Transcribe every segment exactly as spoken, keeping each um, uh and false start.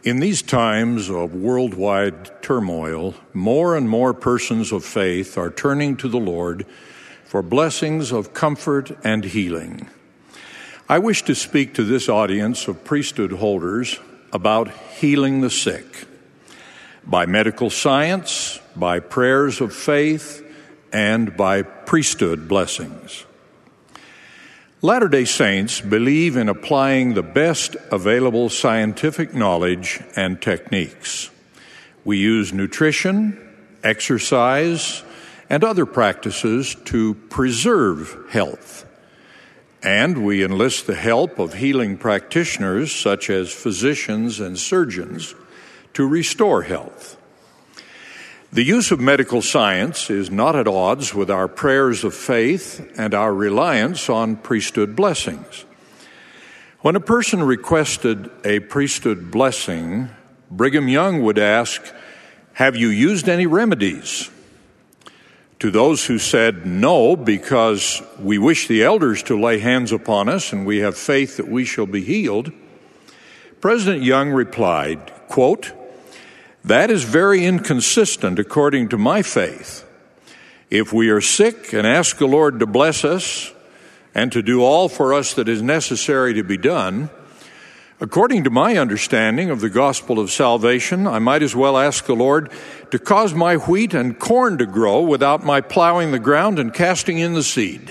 In these times of worldwide turmoil, more and more persons of faith are turning to the Lord for blessings of comfort and healing. I wish to speak to this audience of priesthood holders about healing the sick by medical science, by prayers of faith, and by priesthood blessings. Latter-day Saints believe in applying the best available scientific knowledge and techniques. We use nutrition, exercise, and other practices to preserve health. And we enlist the help of healing practitioners such as physicians and surgeons to restore health. The use of medical science is not at odds with our prayers of faith and our reliance on priesthood blessings. When a person requested a priesthood blessing, Brigham Young would ask, "Have you used any remedies?" To those who said no, because we wish the elders to lay hands upon us and we have faith that we shall be healed, President Young replied, quote, "That is very inconsistent according to my faith. If we are sick and ask the Lord to bless us and to do all for us that is necessary to be done, according to my understanding of the gospel of salvation, I might as well ask the Lord to cause my wheat and corn to grow without my plowing the ground and casting in the seed.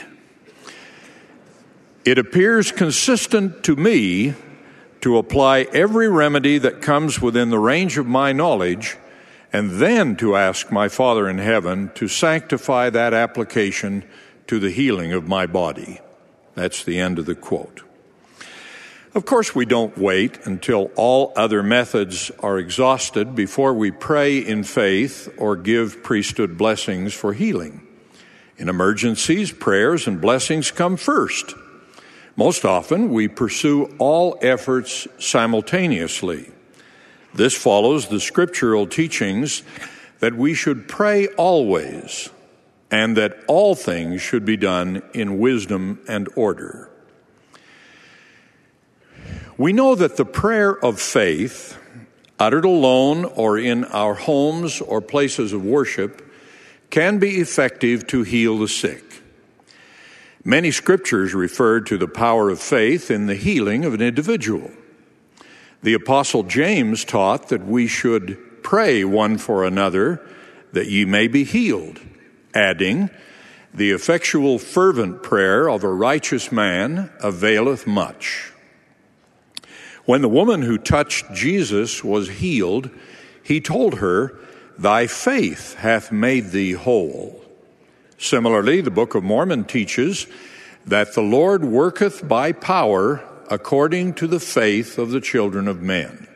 It appears consistent to me to apply every remedy that comes within the range of my knowledge, and then to ask my Father in heaven to sanctify that application to the healing of my body." That's the end of the quote. Of course, we don't wait until all other methods are exhausted before we pray in faith or give priesthood blessings for healing. In emergencies, prayers and blessings come first. Most often, we pursue all efforts simultaneously. This follows the scriptural teachings that we should pray always and that all things should be done in wisdom and order. We know that the prayer of faith, uttered alone or in our homes or places of worship, can be effective to heal the sick. Many scriptures refer to the power of faith in the healing of an individual. The Apostle James taught that we should pray one for another that ye may be healed, adding, "The effectual fervent prayer of a righteous man availeth much." When the woman who touched Jesus was healed, he told her, "Thy faith hath made thee whole." Similarly, the Book of Mormon teaches that the Lord worketh by power according to the faith of the children of men.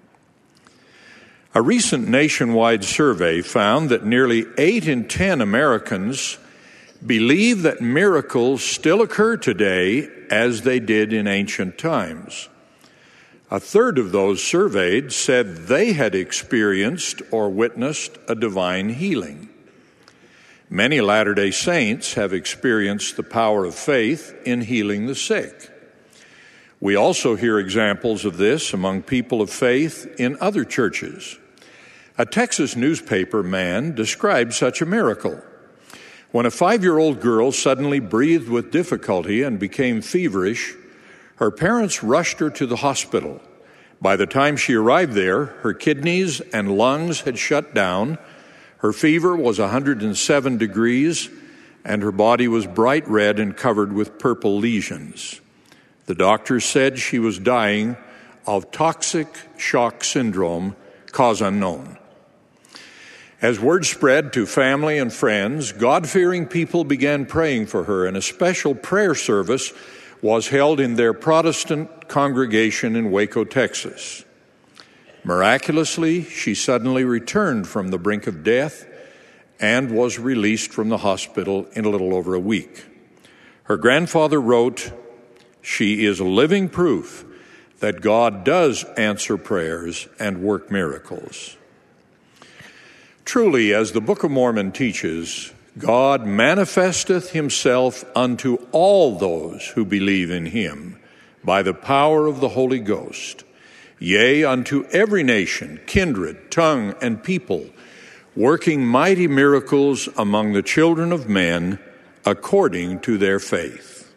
A recent nationwide survey found that nearly eight in ten Americans believe that miracles still occur today as they did in ancient times. A third of those surveyed said they had experienced or witnessed a divine healing. Many Latter-day Saints have experienced the power of faith in healing the sick. We also hear examples of this among people of faith in other churches. A Texas newspaper man described such a miracle. When a five-year-old girl suddenly breathed with difficulty and became feverish, her parents rushed her to the hospital. By the time she arrived there, her kidneys and lungs had shut down, her fever was one hundred seven degrees, and her body was bright red and covered with purple lesions. The doctors said she was dying of toxic shock syndrome, cause unknown. As word spread to family and friends, God-fearing people began praying for her, and a special prayer service was held in their Protestant congregation in Waco, Texas. Miraculously, she suddenly returned from the brink of death and was released from the hospital in a little over a week. Her grandfather wrote, "She is living proof that God does answer prayers and work miracles." Truly, as the Book of Mormon teaches, God manifesteth himself unto all those who believe in him by the power of the Holy Ghost, yea, unto every nation, kindred, tongue, and people, working mighty miracles among the children of men according to their faith.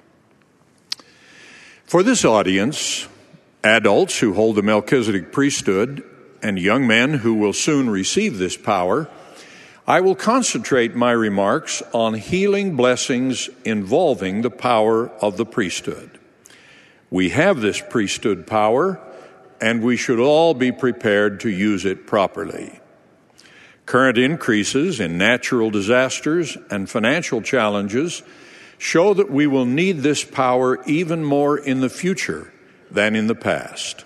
For this audience, adults who hold the Melchizedek priesthood and young men who will soon receive this power, I will concentrate my remarks on healing blessings involving the power of the priesthood. We have this priesthood power, and we should all be prepared to use it properly. Current increases in natural disasters and financial challenges show that we will need this power even more in the future than in the past.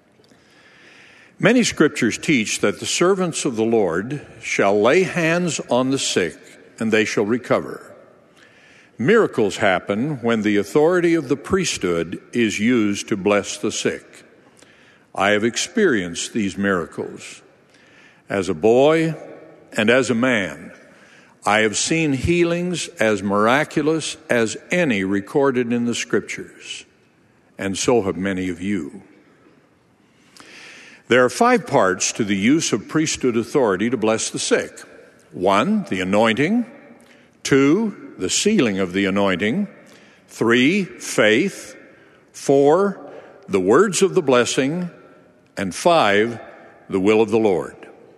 Many scriptures teach that the servants of the Lord shall lay hands on the sick, and they shall recover. Miracles happen when the authority of the priesthood is used to bless the sick. I have experienced these miracles. As a boy and as a man, I have seen healings as miraculous as any recorded in the scriptures, and so have many of you. There are five parts to the use of priesthood authority to bless the sick. One, the anointing. Two, the sealing of the anointing. Three, faith. Four, the words of the blessing. And five, the will of the Lord.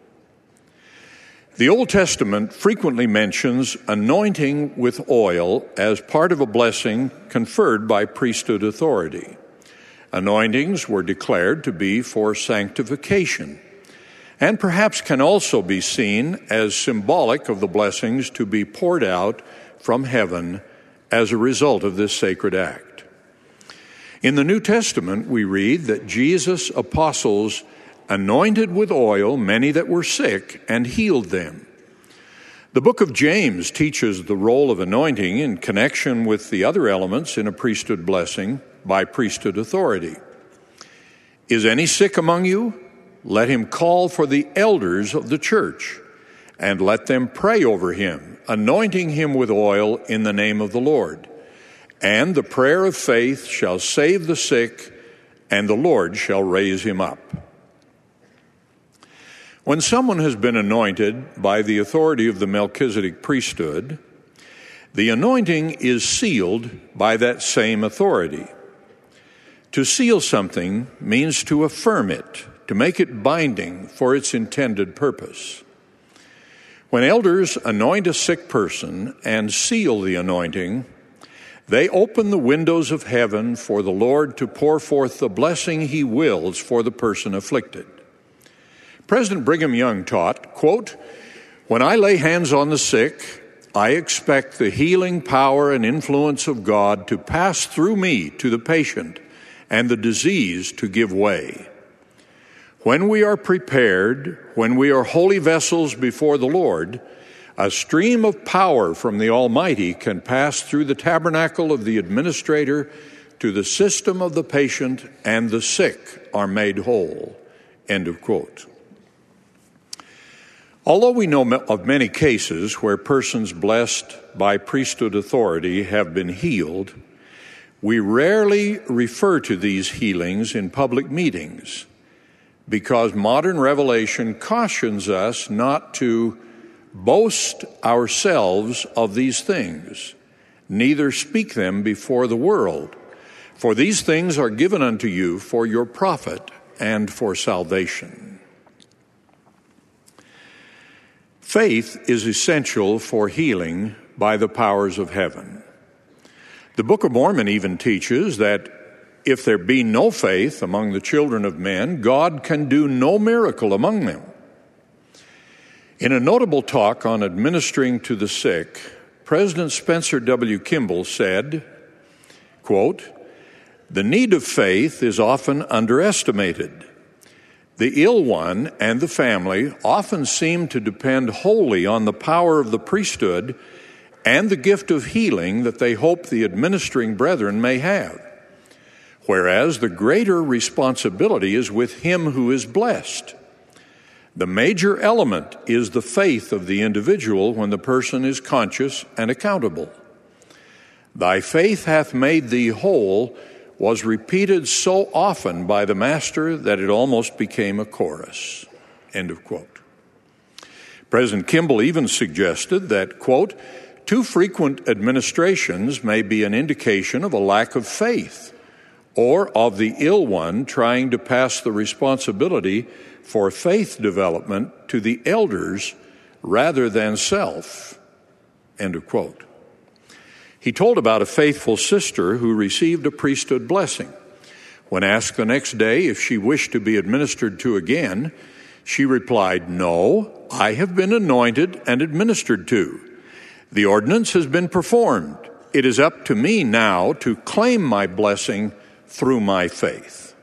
The Old Testament frequently mentions anointing with oil as part of a blessing conferred by priesthood authority. Anointings were declared to be for sanctification, and perhaps can also be seen as symbolic of the blessings to be poured out from heaven as a result of this sacred act. In the New Testament, we read that Jesus' apostles anointed with oil many that were sick and healed them. The book of James teaches the role of anointing in connection with the other elements in a priesthood blessing by priesthood authority. Is any sick among you? Let him call for the elders of the church, and let them pray over him, anointing him with oil in the name of the Lord. And the prayer of faith shall save the sick, and the Lord shall raise him up. When someone has been anointed by the authority of the Melchizedek priesthood, the anointing is sealed by that same authority. To seal something means to affirm it, to make it binding for its intended purpose. When elders anoint a sick person and seal the anointing, they open the windows of heaven for the Lord to pour forth the blessing he wills for the person afflicted. President Brigham Young taught, quote, "When I lay hands on the sick, I expect the healing power and influence of God to pass through me to the patient and the disease to give way. When we are prepared, when we are holy vessels before the Lord, a stream of power from the Almighty can pass through the tabernacle of the administrator to the system of the patient, and the sick are made whole." End of quote. Although we know of many cases where persons blessed by priesthood authority have been healed, we rarely refer to these healings in public meetings because modern revelation cautions us not to boast ourselves of these things, neither speak them before the world. For these things are given unto you for your profit and for salvation. Faith is essential for healing by the powers of heaven. The Book of Mormon even teaches that if there be no faith among the children of men, God can do no miracle among them. In a notable talk on administering to the sick, President Spencer W. Kimball said, quote, "The need of faith is often underestimated. The ill one and the family often seem to depend wholly on the power of the priesthood and the gift of healing that they hope the administering brethren may have, whereas the greater responsibility is with him who is blessed. The major element is the faith of the individual when the person is conscious and accountable. Thy faith hath made thee whole. was repeated so often by the master that it almost became a chorus. End of quote. President Kimball even suggested that, quote, too frequent administrations may be an indication of a lack of faith or of the ill one trying to pass the responsibility for faith development to the elders rather than self. End of quote. He told about a faithful sister who received a priesthood blessing. When asked the next day if she wished to be administered to again, she replied, "No, I have been anointed and administered to. The ordinance has been performed. It is up to me now to claim my blessing through my faith."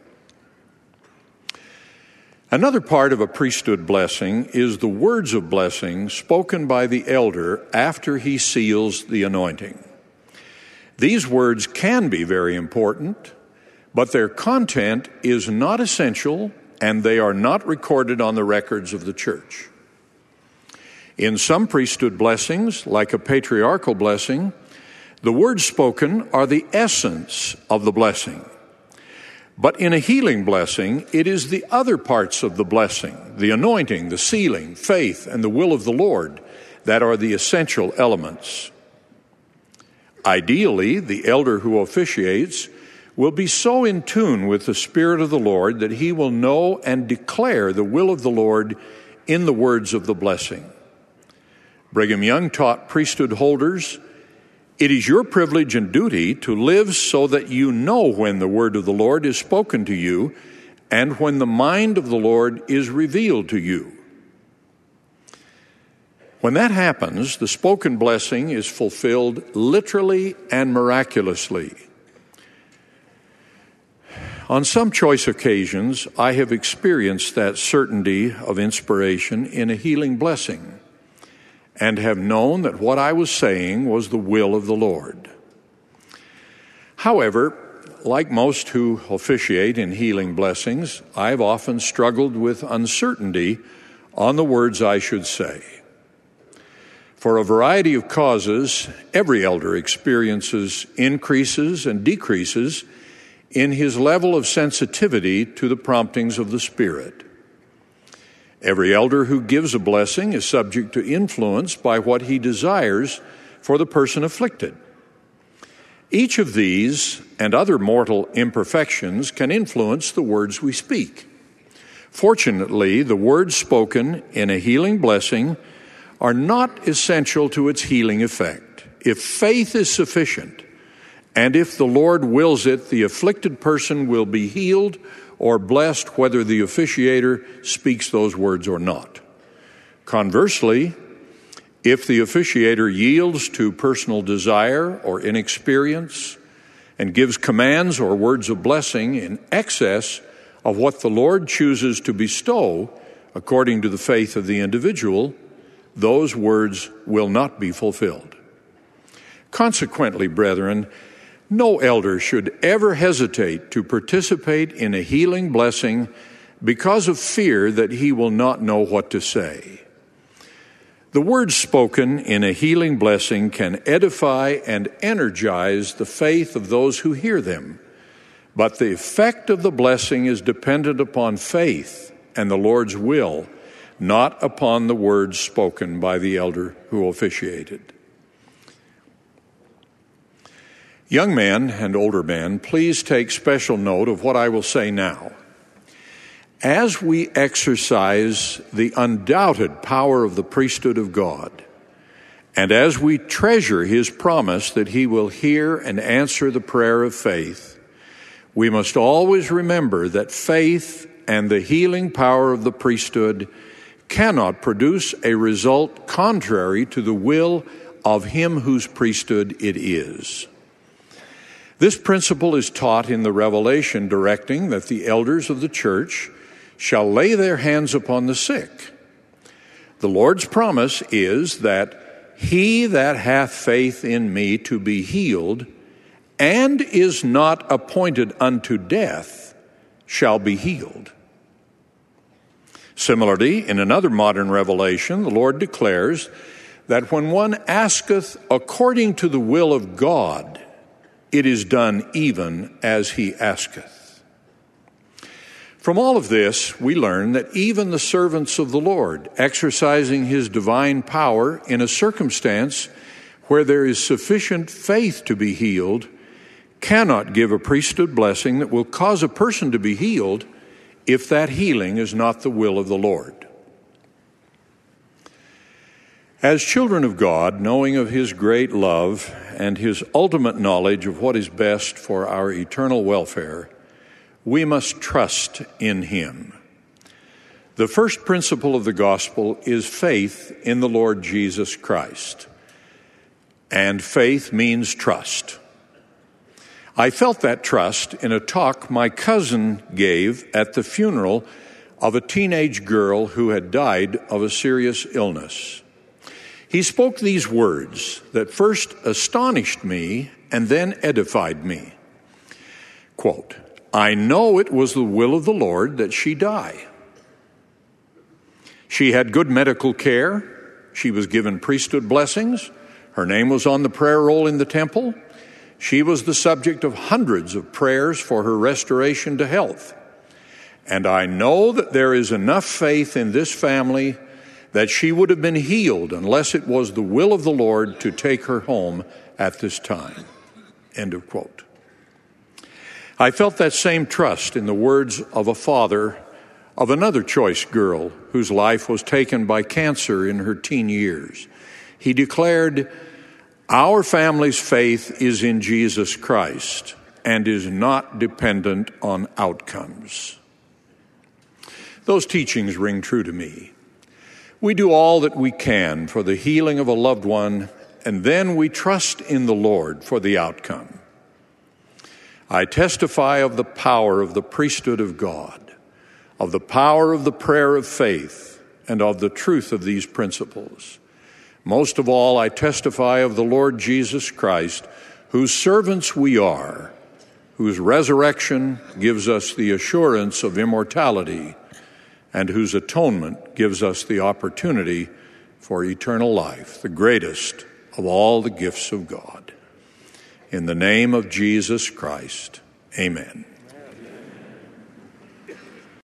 Another part of a priesthood blessing is the words of blessing spoken by the elder after he seals the anointing. These words can be very important, but their content is not essential, and they are not recorded on the records of the church. In some priesthood blessings, like a patriarchal blessing, the words spoken are the essence of the blessing. But in a healing blessing, it is the other parts of the blessing, the anointing, the sealing, faith, and the will of the Lord, that are the essential elements. Ideally, the elder who officiates will be so in tune with the Spirit of the Lord that he will know and declare the will of the Lord in the words of the blessing. Brigham Young taught priesthood holders, "It is your privilege and duty to live so that you know when the word of the Lord is spoken to you and when the mind of the Lord is revealed to you." When that happens, the spoken blessing is fulfilled literally and miraculously. On some choice occasions, I have experienced that certainty of inspiration in a healing blessing and have known that what I was saying was the will of the Lord. However, like most who officiate in healing blessings, I've often struggled with uncertainty on the words I should say. For a variety of causes, every elder experiences increases and decreases in his level of sensitivity to the promptings of the Spirit. Every elder who gives a blessing is subject to influence by what he desires for the person afflicted. Each of these and other mortal imperfections can influence the words we speak. Fortunately, the words spoken in a healing blessing are not essential to its healing effect. If faith is sufficient, and if the Lord wills it, the afflicted person will be healed or blessed whether the officiator speaks those words or not. Conversely, if the officiator yields to personal desire or inexperience and gives commands or words of blessing in excess of what the Lord chooses to bestow according to the faith of the individual, those words will not be fulfilled. Consequently, brethren, no elder should ever hesitate to participate in a healing blessing because of fear that he will not know what to say. The words spoken in a healing blessing can edify and energize the faith of those who hear them, but the effect of the blessing is dependent upon faith and the Lord's will, not upon the words spoken by the elder who officiated. Young men and older men, please take special note of what I will say now. As we exercise the undoubted power of the priesthood of God, and as we treasure his promise that he will hear and answer the prayer of faith, we must always remember that faith and the healing power of the priesthood cannot produce a result contrary to the will of him whose priesthood it is. This principle is taught in the Revelation directing that the elders of the church shall lay their hands upon the sick. The Lord's promise is that he that hath faith in me to be healed and is not appointed unto death shall be healed. Similarly, in another modern revelation, the Lord declares that when one asketh according to the will of God, it is done even as he asketh. From all of this, we learn that even the servants of the Lord, exercising his divine power in a circumstance where there is sufficient faith to be healed, cannot give a priesthood blessing that will cause a person to be healed if that healing is not the will of the Lord. As children of God, knowing of his great love and his ultimate knowledge of what is best for our eternal welfare, we must trust in him. The first principle of the gospel is faith in the Lord Jesus Christ. And faith means trust. I felt that trust in a talk my cousin gave at the funeral of a teenage girl who had died of a serious illness. He spoke these words that first astonished me and then edified me. Quote, "I know it was the will of the Lord that she die. She had good medical care. She was given priesthood blessings. Her name was on the prayer roll in the temple. She was the subject of hundreds of prayers for her restoration to health. And I know that there is enough faith in this family that she would have been healed unless it was the will of the Lord to take her home at this time." End of quote. I felt that same trust in the words of a father of another choice girl whose life was taken by cancer in her teen years. He declared, "Our family's faith is in Jesus Christ and is not dependent on outcomes." Those teachings ring true to me. We do all that we can for the healing of a loved one, and then we trust in the Lord for the outcome. I testify of the power of the priesthood of God, of the power of the prayer of faith, and of the truth of these principles. Most of all, I testify of the Lord Jesus Christ, whose servants we are, whose resurrection gives us the assurance of immortality, and whose atonement gives us the opportunity for eternal life, the greatest of all the gifts of God. In the name of Jesus Christ, amen.